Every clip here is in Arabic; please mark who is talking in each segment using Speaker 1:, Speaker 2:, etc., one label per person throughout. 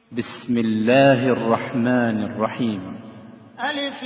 Speaker 1: بسم الله الرحمن الرحيم.
Speaker 2: ألف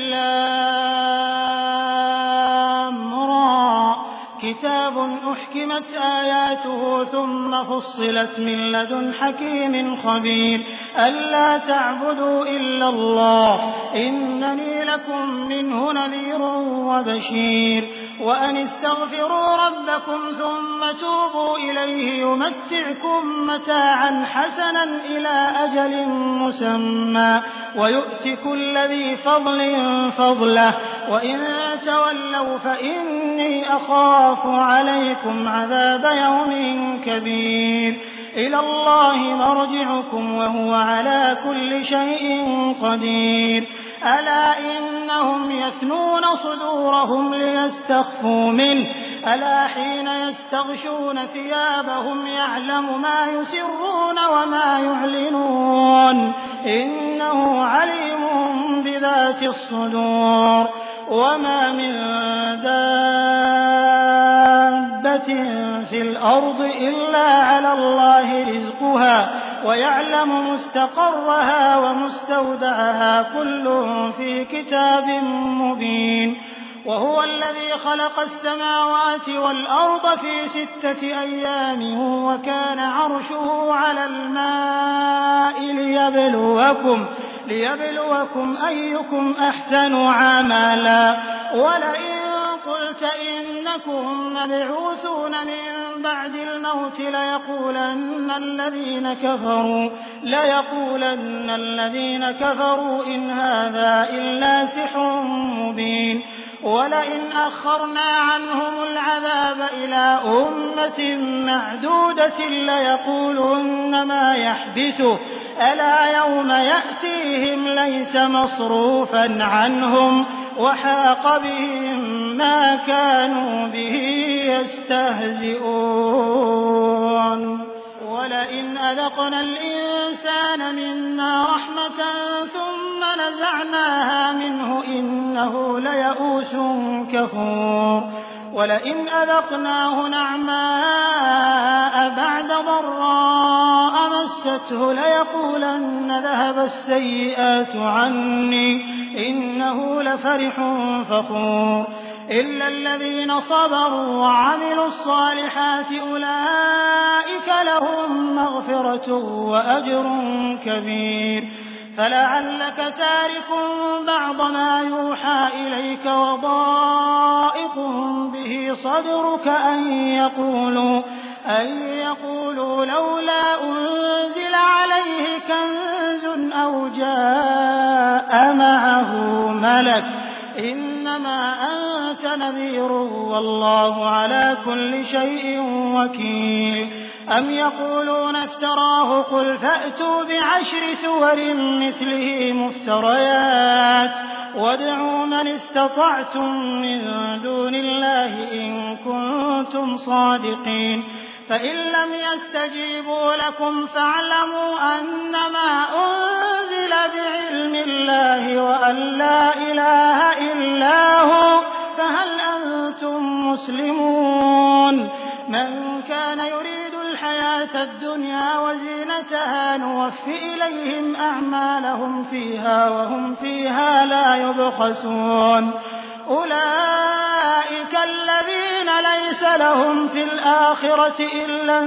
Speaker 2: لام را كتاب أحكمت آياته ثم فصلت من لدن حكيم خبير ألا تعبدوا إلا الله إنني لكم منه نذير وبشير وأن استغفروا ربكم ثم توبوا إليه يمتعكم متاعا حسنا إلى أجل مسمى ويؤت كل ذي فضل فضله وإن تولوا فإني أخاف عليكم عذاب يوم كبير إلى الله مرجعكم وهو على كل شيء قدير ألا إنهم يثنون صدورهم ليستخفوا منه ألا حين يستغشون ثيابهم يعلم ما يسرون وما يعلنون إنه عليم بذات الصدور وما من دابة في الأرض إلا على الله رزقها ويعلم مستقرها ومستودعها كل في كتاب مبين وهو الذي خلق السماوات والأرض في 6 أيام وكان عرشه على الماء ليبلوكم أيكم أحسن عملا ولئن قلت إنكم مبعوثون من بعد الموت ليقولن الذين كفروا إن هذا إلا سحر مبين ولئن أخرنا عنهم العذاب إلى أمة معدودة ليقولن ما يحبسه ألا يوم يأتيهم ليس مصروفا عنهم وحاق بهم ما كانوا به يستهزئون ولئن أذقنا الإنسان منا رحمة ثم نزعناها منه إنه ليئوس كفور ولئن أذقناه نعماء بعد ضراء مسته ليقولن ذهب السيئات عني إنه لفرح فخور إلا الذين صبروا وعملوا الصالحات أولئك لهم مغفرة وأجر كبير فلعلك تارك بعض ما يوحى إليك وضائق به صدرك أن يقولوا لولا أنزل عليه كنز أو جاء معه ملك إنما أنت نذير والله على كل شيء وكيل أم يقولون افتراه قل فأتوا ب10 سور مثله مفتريات وادعوا من استطعتم من دون الله إن كنتم صادقين فإن لم يستجيبوا لكم فاعلموا أنما أنزل بعلم الله وأن لا إله إلا هو فهل أنتم مسلمون من كان يريد الحياة الدنيا وزينتها نوفي إليهم أعمالهم فيها وهم فيها لا يبخسون أولئك الذين ليس لهم في الآخرة إلا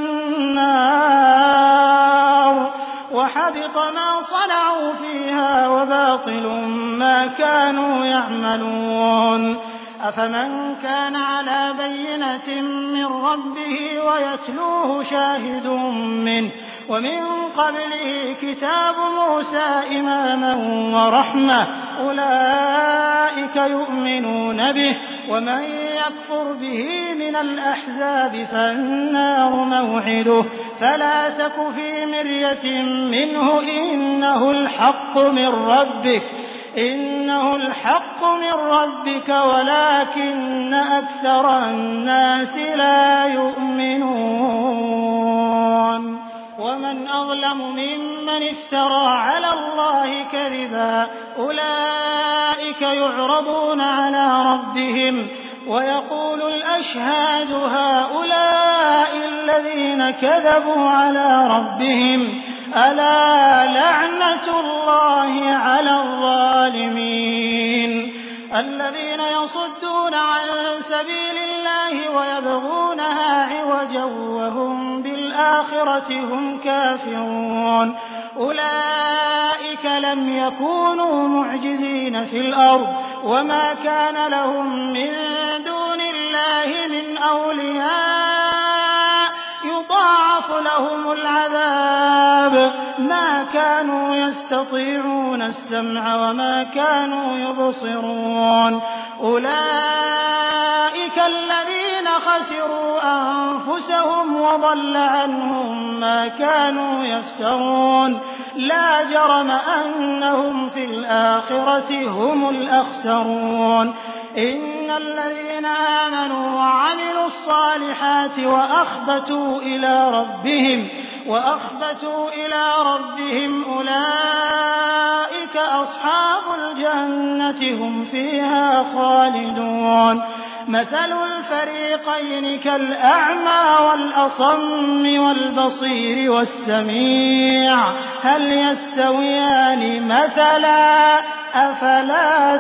Speaker 2: النار وحبط ما صنعوا فيها وباطل ما كانوا يعملون أفمن كان على بينة من ربه ويتلوه شاهد منه ومن قبله كتاب موسى إماما ورحمة أولئك يؤمنون به ومن يكفر به من الأحزاب فالنار موعده فلا تك في مرية منه إنه الحق من ربك ولكن أكثر الناس لا يؤمنون ومن أظلم ممن افترى على الله كذبا أولئك يعرضون على ربهم ويقول الأشهاد هؤلاء الذين كذبوا على ربهم ألا لعنة الله على الظالمين الذين يصدون عن سبيل الله ويبغونها عوجا وهم بالآخرة هم كافرون أولئك لم يكونوا معجزين في الأرض وما كان لهم من دون الله من أولياء يضاعف لهم العذاب ما كانوا يستطيعون السمع وما كانوا يبصرون أولئك الذين خسروا أنفسهم وضل عنهم ما كانوا يفترون لا جرم أنهم في الآخرة هم الأخسرون إن الذين آمنوا وعملوا الصالحات وأخبتوا إلى ربهم أولئك أصحاب الجنة هم فيها خالدون مثل الفريقين كالأعمى والأصم والبصير والسميع هل يستويان مثلا أفلا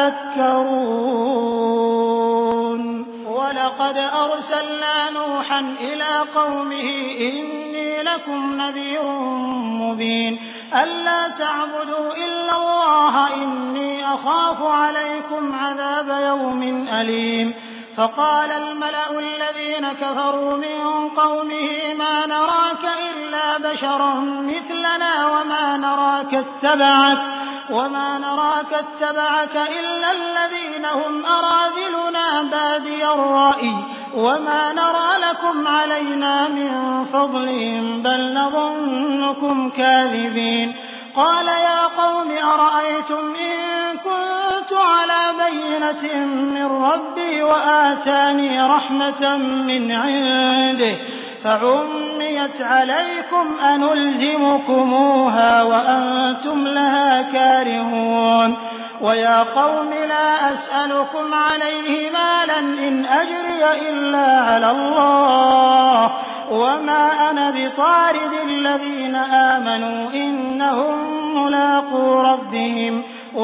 Speaker 2: تذكرون ولقد أرسلنا نوحا إلى قومه إني لكم نذير مبين ألا تعبدوا إلا الله إني أخاف عليكم عذاب يوم أليم فقال الملأ الذين كفروا من قومه ما نراك إلا بشرا مثلنا وما نراك اتبعك إلا الذين هم أراذلنا بادي الرأي وما نرى لكم علينا من فضل بل نظنكم كاذبين قال يا قوم أرأيتم إن كنت على بينة من ربي وآتاني رحمة من عنده فعميت عليكم أنلزمكموها وأنتم لها كارهون ويا قوم لا أسألكم عليه مالا إن أجري إلا على الله وما أنا بطارد الذين آمنوا إنهم ملاقو ربهم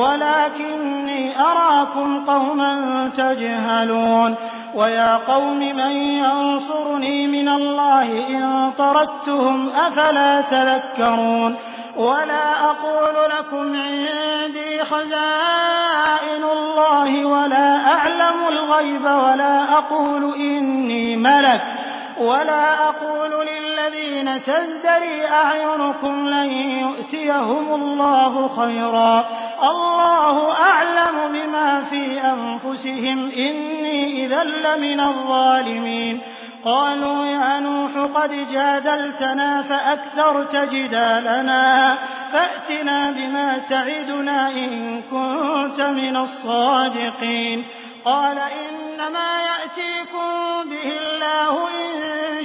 Speaker 2: ولكني أراكم قوما تجهلون ويا قوم من ينصرني من الله إن طردتهم أفلا تذكرون ولا أقول لكم عندي خزائن الله ولا أعلم الغيب ولا أقول إني ملك ولا أقول للذين تزدري أعينكم لن يؤتيهم الله خيرا الله أعلم بما في أنفسهم إني إذا لمن الظالمين قالوا يا نوح قد جادلتنا فأكثرت جدالنا فأتنا بما تعدنا إن كنت من الصادقين قال إنما يأتيكم به الله إن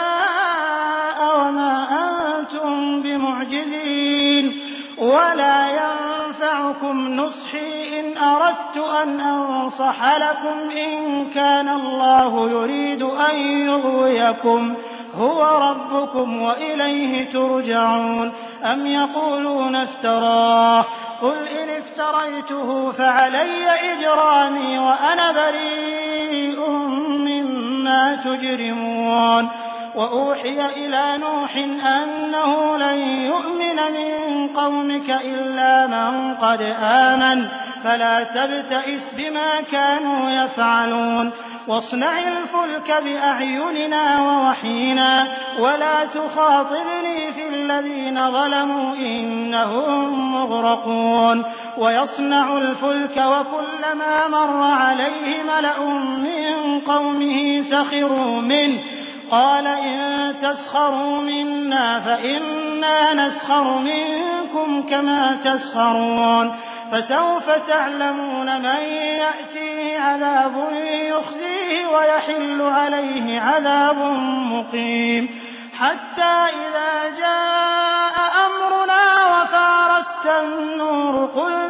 Speaker 2: شاء وما أنتم بمعجزين ولا ينفعكم نصحي إن أردت أن أنصح لكم إن كان الله يريد أن يغويكم هو ربكم وإليه ترجعون أم يقولون افتراه قل إن افتريته فعلي إجرامي وأنا بريء مما تجرمون وأوحي إلى نوح أنه لن يؤمن من قومك إلا من قد آمن فلا تبتئس بما كانوا يفعلون واصنع الفلك بأعيننا ووحينا ولا تخاطبني في الذين ظلموا إنهم مغرقون ويصنع الفلك وكلما مر عليه ملأ من قومه سخروا منه قال إن تسخروا منا فإنا نسخر منكم كما تسخرون فسوف تعلمون من يأتيه عذاب يخزيه ويحل عليه عذاب مقيم حتى إذا جاء أمرنا وفارت النور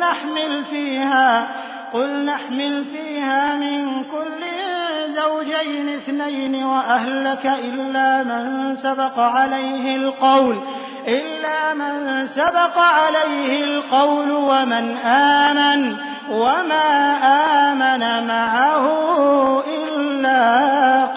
Speaker 2: قل نحمل فيها من كل زوجين اثنين وأهلك إلا من سبق عليه القول إلا من سبق عليه القول وما آمن معه إلا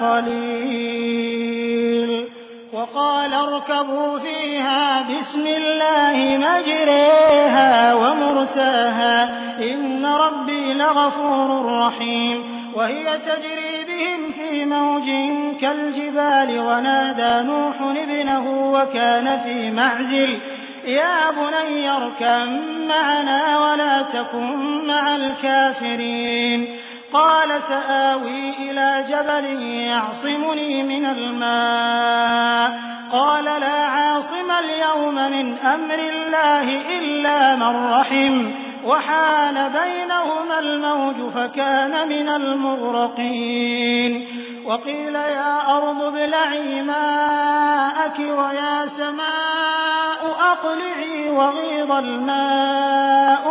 Speaker 2: قليل. وقال اركبوا فيها بسم الله مجريها ومرساها إن ربي لغفور رحيم. وهي تجري بهم في موج كالجبال ونادى نوح ابنه وكان في معزل يا بني اركب معنا ولا تكن مع الكافرين. قال سآوي إلى جبل يعصمني من الماء قال لا عاصم اليوم من أمر الله إلا من رحم وحال بينهما الموج فكان من المغرقين. وقيل يا أرض ابلعي ماءك ويا سماء أقلعي وغيض الماء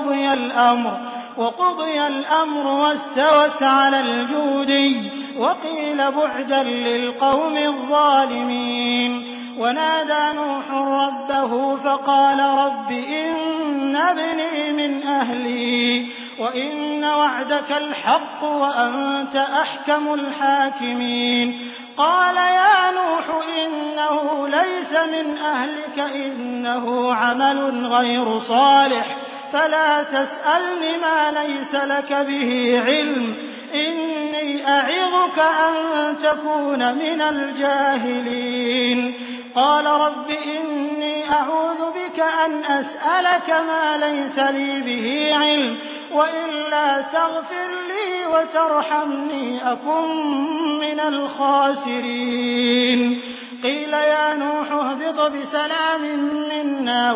Speaker 2: وقضي الأمر واستوت على الجودي وقيل بعدا للقوم الظالمين. ونادى نوح ربه فقال رب إن ابني من أهلي وإن وعدك الحق وأنت أحكم الحاكمين. قال يا نوح إنه ليس من أهلك إنه عمل غير صالح فلا تسألني ما ليس لك به علم إني أعظك أن تكون من الجاهلين. قال رب إني أعوذ بك أن أسألك ما ليس لي به علم وإلا تغفر لي وترحمني أكن من الخاسرين. قيل يا نوح اهبط بسلام منا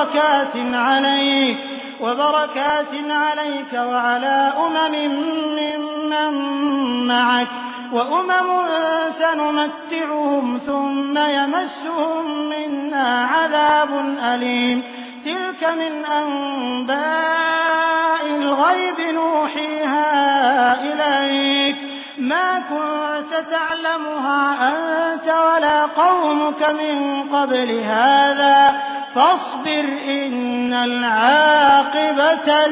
Speaker 2: وبركات عليك وعلى ممن معك وأمم سنمتعهم ثم يمسهم منا عذاب أليم. تلك من أنباء الغيب نوحيها إليك ما كنت تعلمها أنت ولا قومك من قبل هذا فاصبر إن العاقبة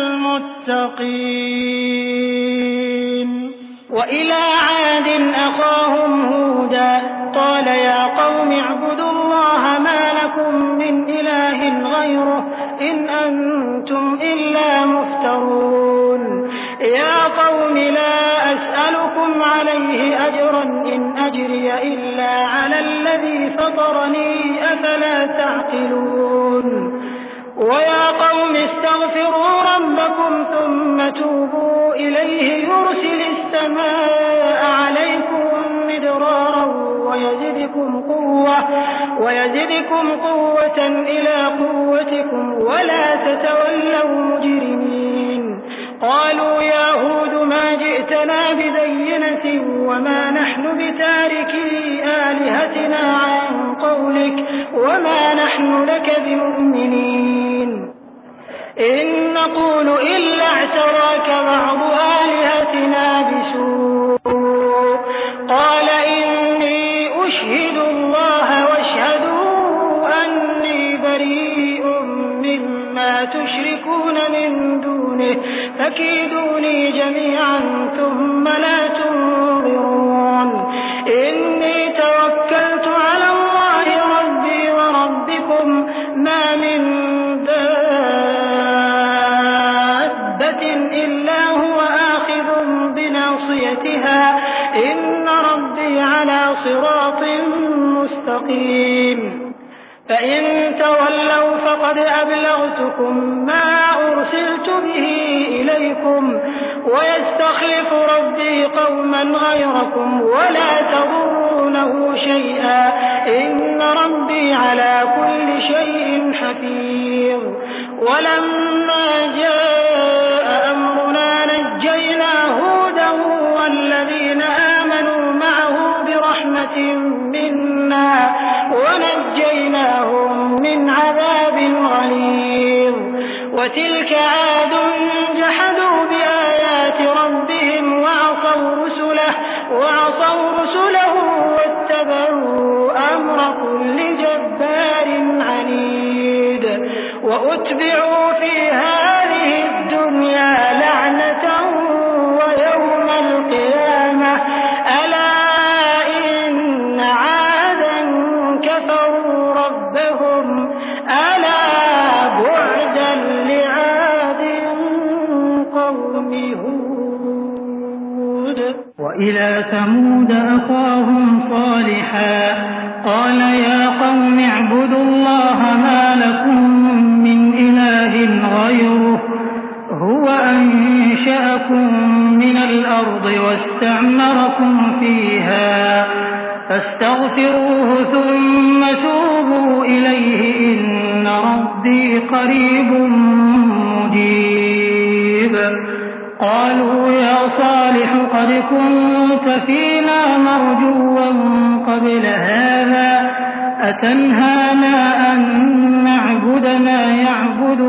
Speaker 2: للمتقين. وإلى عاد أخاهم هودا قال يا قوم اعبدوا الله ما لكم من إله غيره إن أنتم إلا مفترون. يا قوم لا أسألكم عليه أجرا إن أجري إلا على الذي فطرني أفلا تعقلون. ويا قوم استغفروا ربكم ثم توبوا إليه يرسل السماء عليكم مدرارا ويزدكم قوة إلى قوتكم ولا تتولوا مجرمين. قالوا يا هود ما جئتنا ببينة وما نحن بتاركي آلهتنا عن قولك وما نحن لك بمؤمنين إن نقول إلا اعتراك بعض آلهتنا بسوء. قال إني أشهد الله واشهدوا أني بريء مما تشركون من دونه فكيدوني جميعا ثم لا تنظرون. إني توكلت على الله ربي وربكم ما من دابة إلا هو آخذ بناصيتها إن ربي على صراط مستقيم. فإن تولوا فقد أبلغتكم ما أرسلت به إليكم ويستخلف ربي قوما غيركم ولا تضرونه شيئا إن ربي على كل شيء حفيظ. ولما جاء أمرنا نجينا هودا والذين آمنوا معه برحمة منا ونجيناهم من عذاب غليظ. وتلك عاد جحدوا بآيات ربهم وعصوا رسله واتبعوا أمر كل جبار وأتبعوا في هذه الدنيا لعنة ويوم القيامة ألا إن عادا كفروا ربهم ألا بعدا لعاد قوم هود.
Speaker 3: وإلى ثمود أخاهم صالحا قال يا قوم اعبدوا الله ما لكم من إله غيره هو أنشأكم من الأرض واستعمركم فيها فاستغفروه ثم توبوا إليه إن ربي قريب مجيب. قالوا يا صالح قد كنت فينا مرجوا قبل هذا أتنهانا أن نعبد ما يعبد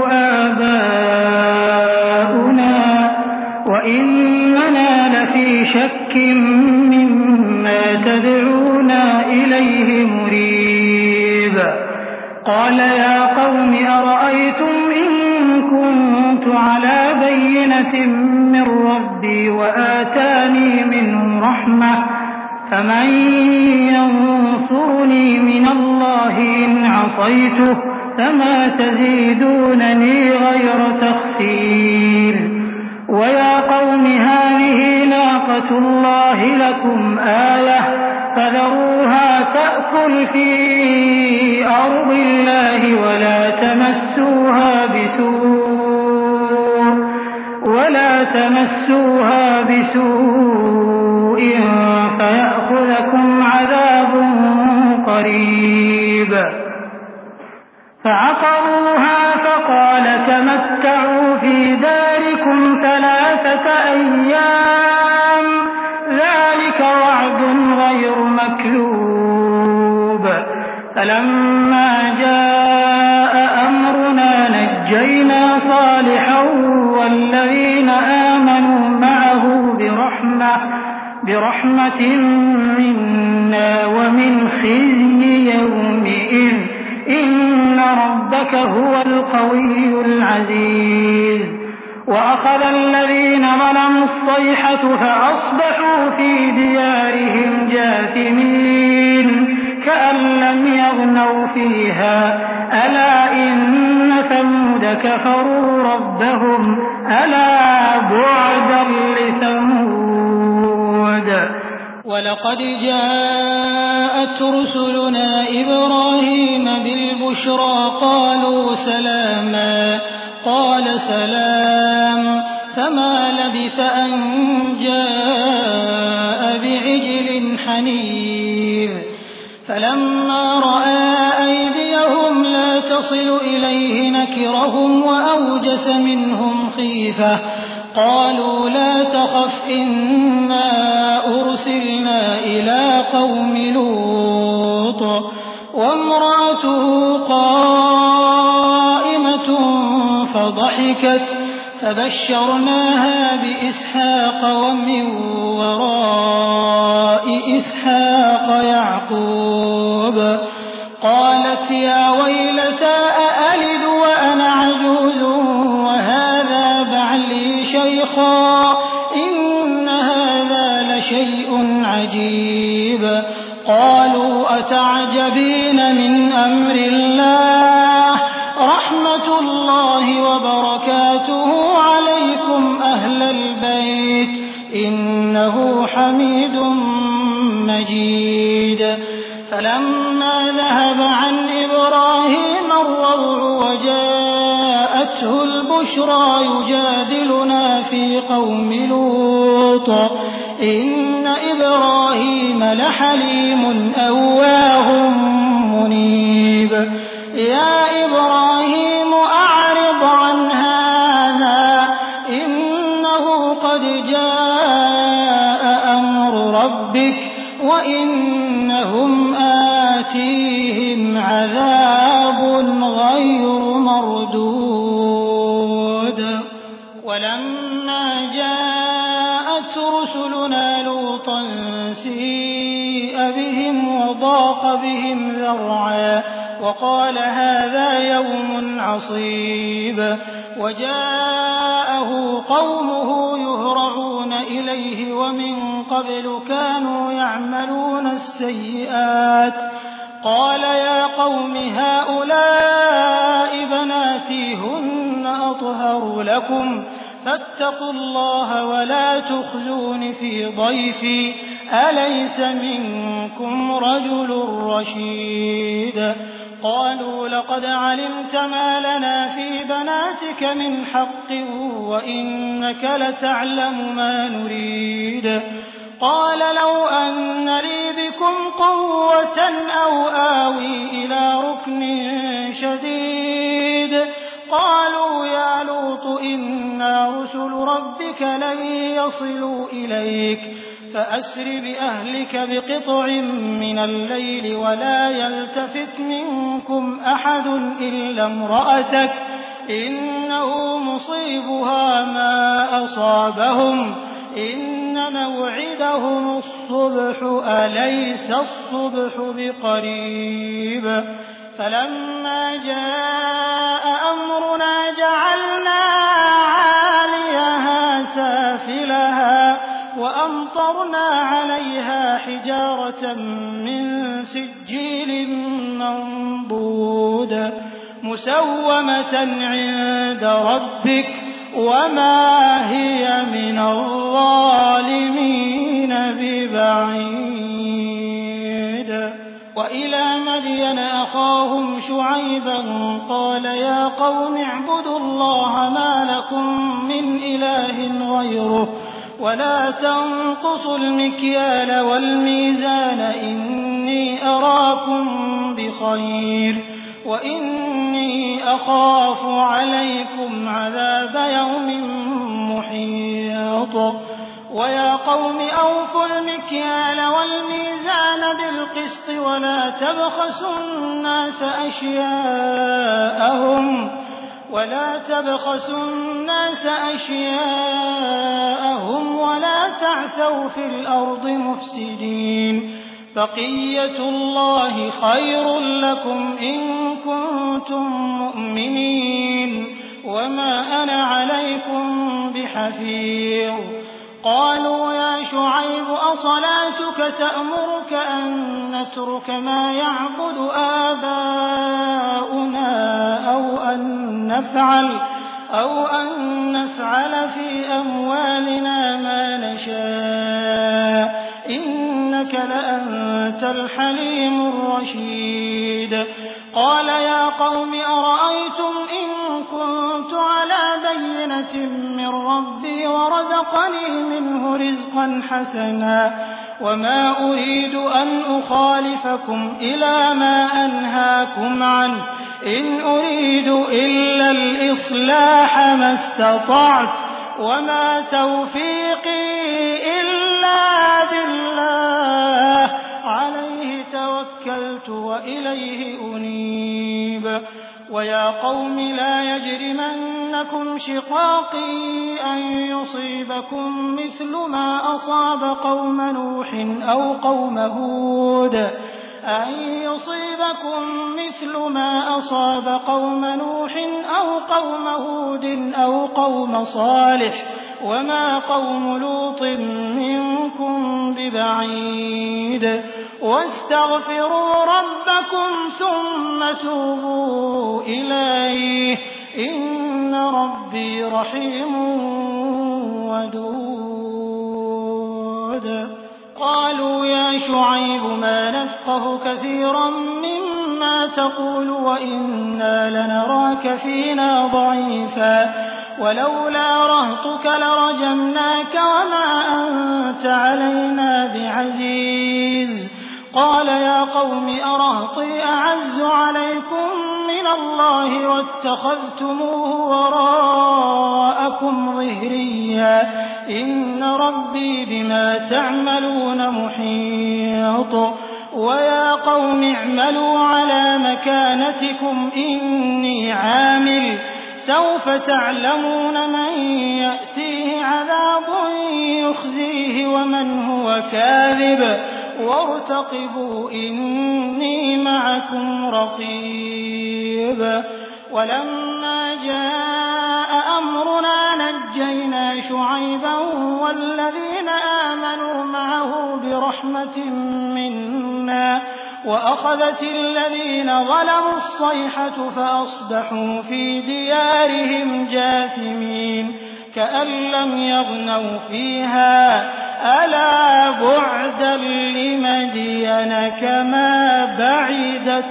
Speaker 3: آباؤنا وإننا لفي شك مما تدعونا إليه مريب. قال يا قوم أرأيتم إن كنت على بينة من ربي وآتاني منه رحمة فمن ينصرني من الله إن عصيته فما تزيدونني غير تخسير. ويا قوم هذه ناقة الله لكم آية فذروها تأكل في أرض الله ولا تمسوها بسوء فيأخذكم عذاب قريب. فعقروها فقال تمتعوا في داركم 3 أيام ذلك وعد غير مكذوب. فلما جاء أمرنا نجينا صالحا والذين آمنوا معه برحمة منا ومن خزي يومئذ إن ربك هو القوي العزيز. وأخذ الذين ظلموا الصيحة فأصبحوا في ديارهم جاثمين كأن لم يغنوا فيها ألا إن ثمود كفروا ربهم ألا بعدا لثمود.
Speaker 4: ولقد جاءت رسلنا إبراهيم بالبشرى قالوا سلاما قال سلام فما لبث أن جاء بعجل حنيذ. فلما رأى أيديهم لا تصل إليه نكرهم وأوجس منهم خيفة قالوا لا تخف إنا أرسلنا إلى قوم لوط وامرأته قائمة فضحكت فبشرناها بإسحاق ومن وراء إسحاق يعقوب. قالت يا ويلتى أألد وأنا عجوز وهذا بعلي شيخا إن هذا لشيء عجيب. قالوا أتعجبين من أمر الله رحمة الله وبركاته عليكم أهل البيت إنه حميد مجيد. فلما ذهب عن إبراهيم الروع وجاءته البشرى يجادلنا في قوم لوط إن إبراهيم لحليم أواه منيب. يا إبراهيم أعرض عن هذا إنه قد جاء أمر ربك وإنهم آتيهم عذاب غير مردود. ولما جاءت رسلنا لوطا سيء بهم وضاق بهم ذرعا وقال هذا يوم عصيب وجاءه قومه يهرعون إليه ومن قبل كانوا يعملون السيئات قال يا قوم هؤلاء بناتي هن أطهر لكم فاتقوا الله ولا تخزون في ضيفي أليس منكم رجل رشيد قالوا لقد علمت ما لنا في بناتك من حق وإنك لتعلم ما نريد قال لو أن لي بكم قوة أو آوي إلى ركن شديد قالوا يا لوط إنا رسل ربك لن يصلوا إليك فأسر بأهلك بقطع من الليل ولا يلتفت منكم أحد إلا امرأتك إنه مصيبها ما أصابهم إن موعدهم الصبح أليس الصبح بقريب فلما جاء أمرنا جعلنا عاليها سافلها وأمطرنا عليها حجارة من سجيل منضود مسومة عند ربك وما هي من الظالمين ببعيد وإلى مدين أخاهم شعيبا قال يا قوم اعبدوا الله ما لكم من إله غيره ولا تنقصوا المكيال والميزان إني أراكم بخير وإني أخاف عليكم عذاب يوم محيط ويا قوم أوفوا المكيال والميزان بالقسط ولا تبخسوا الناس أشياءهم ولا تعثوا في الأرض مفسدين بقية الله خير لكم إن كنتم مؤمنين وما أنا عليكم بحفيظ قالوا يا شعيب أصلاتك تأمرك أن نترك ما يعبد آباؤنا أو أن نفعل في أموالنا ما نشاء إنك لأنت الحليم الرشيد قال يا قوم أرأيتم إن كنت على بينة من ربي ورزقني منه رزقا حسنا وما أريد أن أخالفكم إلى ما أنهاكم عنه إن أريد إلا الإصلاح ما استطعت وما توفيقي إلا بالله عليه توكلت وإليه أنيب ويا قوم لا يجرمنكم شقاقي أن يصيبكم مثل ما أصاب قوم نوح أو قوم هود أو قوم صالح وما قوم لوط منكم ببعيد واستغفروا ربكم ثم توبوا إليه إن ربي رحيم ودود قالوا يا شعيب ما نفقه كثيرا مما تقول وإنا لنراك فينا ضعيفا ولولا رهطك لرجمناك وما أنت علينا بعزيز قال يا قوم أرهطي أعز عليكم من الله واتخذتموه وراءكم ظهريا إن ربي بما تعملون محيط ويا قوم اعملوا على مكانتكم إني عامل سوف تعلمون من يأتيه عذاب يخزيه ومن هو كاذب وارتقبوا إني معكم رقيب ولما جاء أمرنا نجينا شعيبا والذين آمنوا معه برحمة منا وأخذت الذين ظلموا الصيحة فأصبحوا في ديارهم جاثمين كأن لم يغنوا فيها ألا بعدا لمدين كما بعدت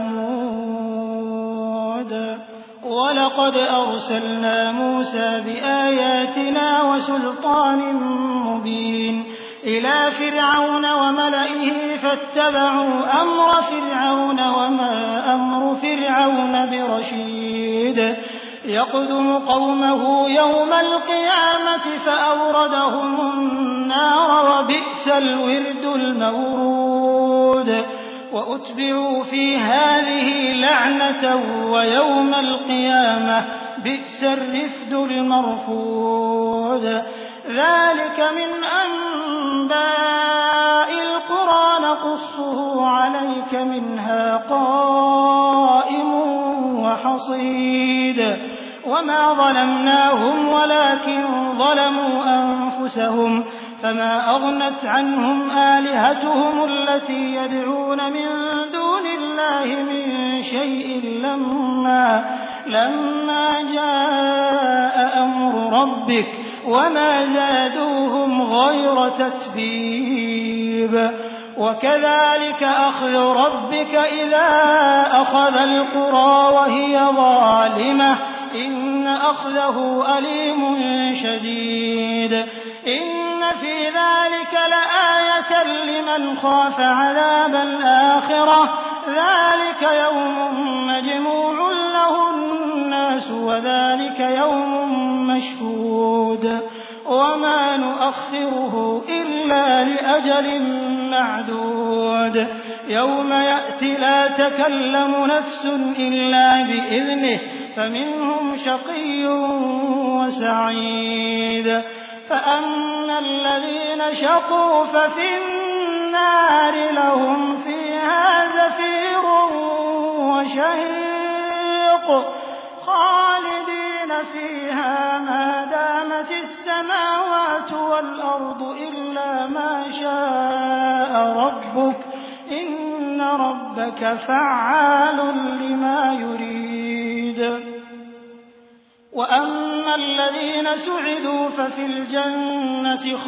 Speaker 4: ثمود ولقد أرسلنا موسى بآياتنا وسلطان مبين إلى فرعون وملئه فاتبعوا أمر فرعون وما أمر فرعون برشيد يقدم قومه يوم القيامة فأوردهم النار وبئس الورد المورود وأتبعوا في هذه لعنة ويوم القيامة بئس الرفد المرفود ذلك من أنباء القرى نقصه عليك منها قائم وحصيد وما ظلمناهم ولكن ظلموا أنفسهم فما أغنت عنهم آلهتهم التي يدعون من دون الله من شيء لما جاء أمر ربك وما زادوهم غير تتبيب وكذلك أخذ ربك إذا أخذ القرى وهي ظالمة إن أخذه أليم شديد إن في ذلك لآية لمن خاف عذاب الآخرة ذلك يوم مجموع له الناس وذلك يوم مشهود وما نؤخره إلا لأجل معدود يوم يأتي لا تكلم نفس إلا بإذنه فمنهم شقي وسعيد فأما الذين شقوا ففي النار لهم فيها زفير وشهيق خالدين فيها ما دامت السماوات والأرض إلا ما شاء ربك إن ربك فعال لما يريد وأما الذين سعدوا ففي الجنة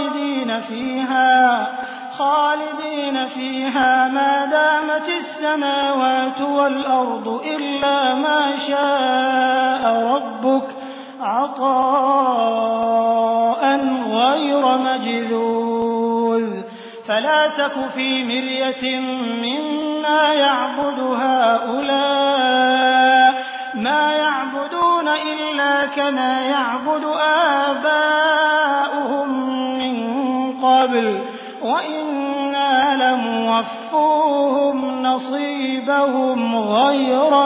Speaker 4: خالدين فيها ما دامت السماوات والأرض إلا ما شاء ربك عطاء غير مجذوذ فلا تك في مرية مما يعبد هؤلاء ما يعبدون إلا كما يعبد آباؤهم من قبل وإنا لموفوهم نصيبهم غير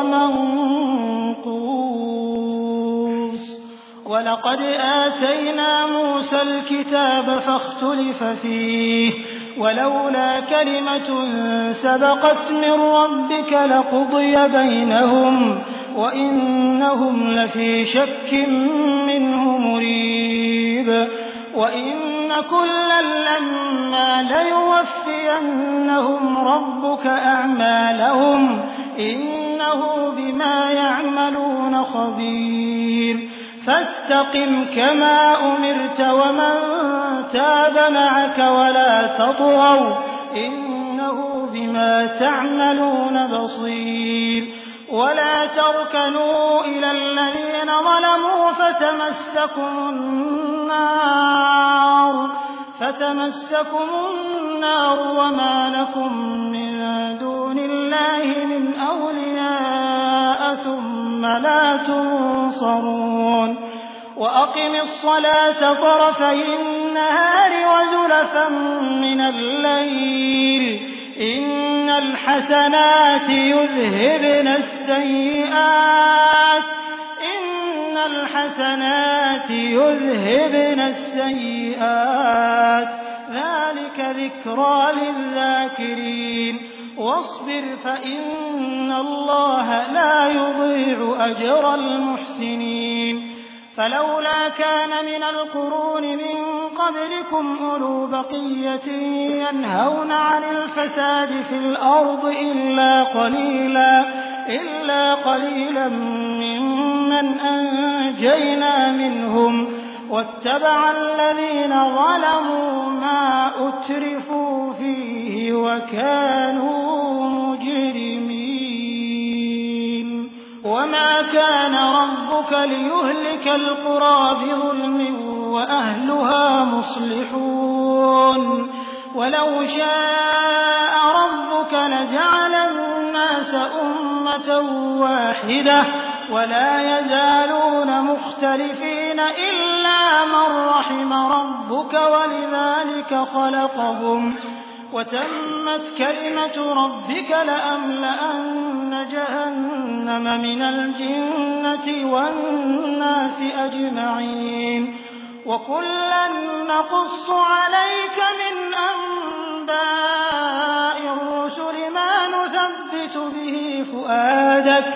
Speaker 4: منقوص ولقد آتينا موسى الكتاب فاختلف فيه ولولا كلمة سبقت من ربك لقضي بينهم وإنهم لفي شك منه مريب وإن كلا لما ليوفينهم ربك أعمالهم إنه بما يعملون خبير فاستقم كما أمرت ومن تاب معك ولا تطغوا إنه بما تعملون بصير ولا تركنوا إلى الذين ظلموا فتمسكم النار وما لكم من دون الله من أولياء ثم لا تنصرون وأقم الصلاة طرفي النهار وزلفا من الليل إن الحسنات يذهبن السيئات
Speaker 2: ذلك ذكرى للذاكرين واصبر فإن الله لا يضيع أجر المحسنين فلولا كان من القرون من قبلكم أولو بقية ينهون عن الفساد في الأرض إلا قليلا ممن أنجينا منهم واتبع الذين ظلموا ما أترفوا فيه وكانوا مجرمين وما كان ربك ليهلك القرى بظلم وأهلها مصلحون ولو شاء ربك لجعل الناس أمة واحدة ولا يزالون مختلفين إلا من رحم ربك ولذلك خلقهم وتمت كلمة ربك لأملأن جهنم من الجنة والناس أجمعين وكلا نقص عليك من أنباء الرسل ما نثبت به فؤادك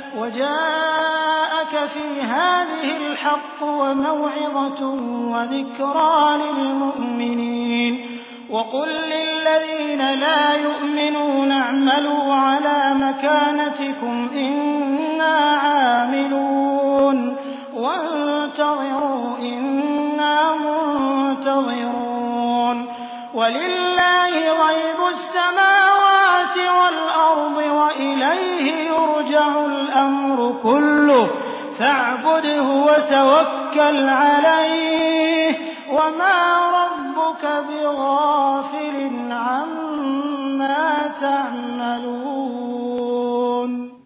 Speaker 2: وجاءك في هذه الحق وموعظة وذكرى للمؤمنين وقل للذين لا يؤمنون اعملوا على مكانتكم إنا عاملون وانتظروا إنا منتظرون ولله غيب السماوات والأرض وإليه يرجع الأمر كله فاعبده وتوكل عليه وما ربك بغافل عما تعملون